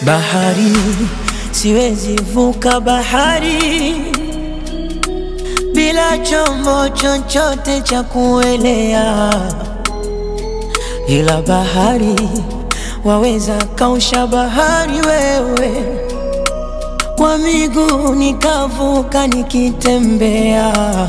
Bahari, siwezi vuka bahari bila chombo chochote cha kuelea, ila bahari waweza kausha bahari wewe, kwa miguu nikavuka nikitembea.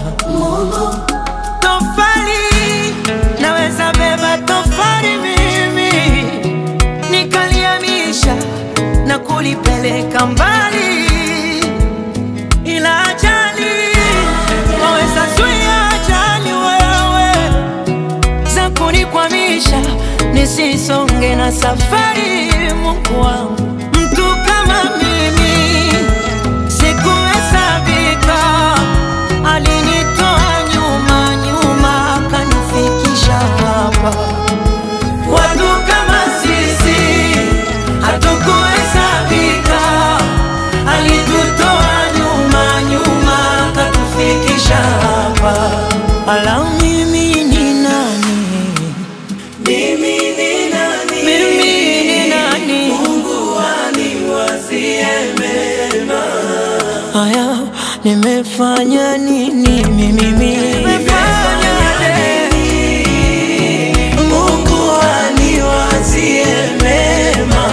Tofali, naweza beba tofali mimi nikaliamisha na kulipeleka mbali, ila ajali waweza zuia ajali wewe za kunikwamisha nisisonge na safari. Mungu wangu, mtu kama mimi sikuhesabika, alinitoa nyuma nyuma akanifikisha hapa. Watu kama sisi hatukuhesabika, alitutoa nyuma nyuma akatufikisha hapa. Ala, mimi ni nani? Mimi ni nani? Mimi ni nani? Mungu aniwazie mema. Haya, nimefanya nini mimi? Nimefanya nini? Mungu aniwazie mema.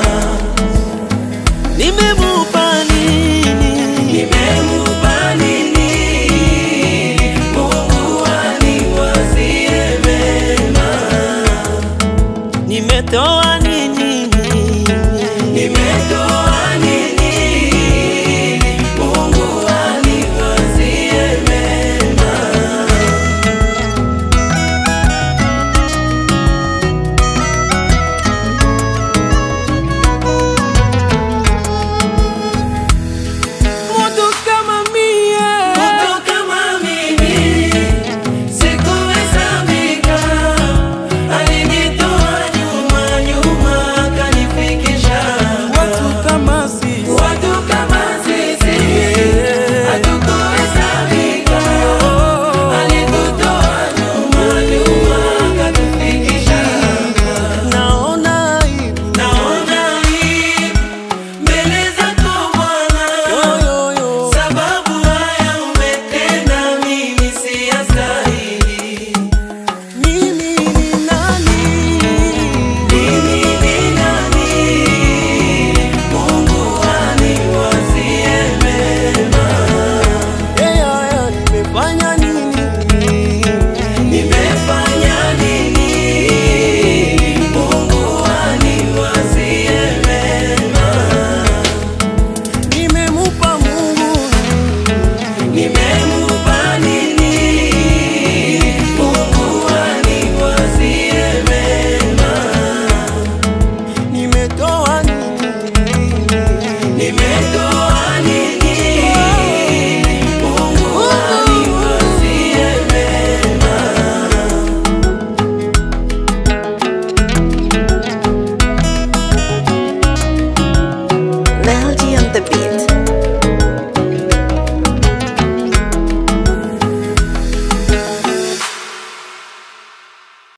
Nimemupa nini? Nimemupa nini? Mungu aniwazie mema. Nimetoa nini? Nimetoa nini? Mungu aniwazie mema. Mtu kama mimi sikuhesabika, alinitoa nyuma nyuma akanifikisha. Watu kama sisi hatukuhesabika, alitutoa nyuma nyuma akatufikisha. Naona aibu mbele zako Bwana, sababu haya umetenda mimi siyastahili. Mimi ni nani? Mimi ni nani? Mungu aniwazie mema. Nimefanya nini? Nimefanya nini? Mungu aniwazie mema. Nimemupa Mungu, nimemupa nini? Mungu aniwazie mema. Nimetoa nini? Nimetoa